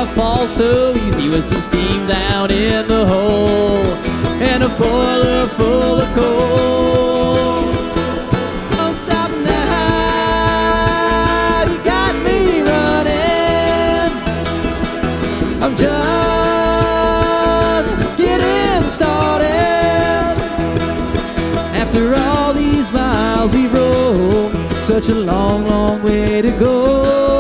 fall so easy with some steam down in the hole and a boiler full of coal. Don't stop now, you got me running. I'm just getting started. After all these miles we've rode, such a long, long way to go.